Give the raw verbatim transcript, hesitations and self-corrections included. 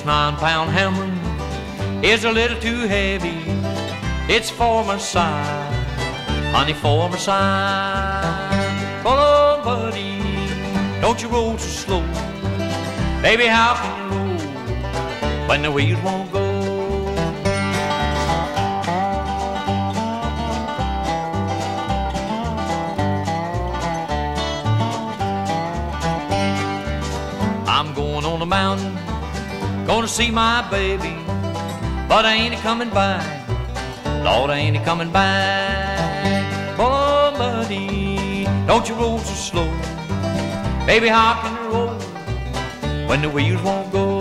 This nine-pound hammer is a little too heavy. It's for my side, honey, for my side. Come on, buddy, don't you roll so slow. Baby, how can you roll when the wheels won't go? I'm going on the mountain, gonna see my baby, but I ain't coming back. Lord, I ain't coming back. Oh, buddy, don't you roll so slow. Baby, how can you roll when the wheels won't go?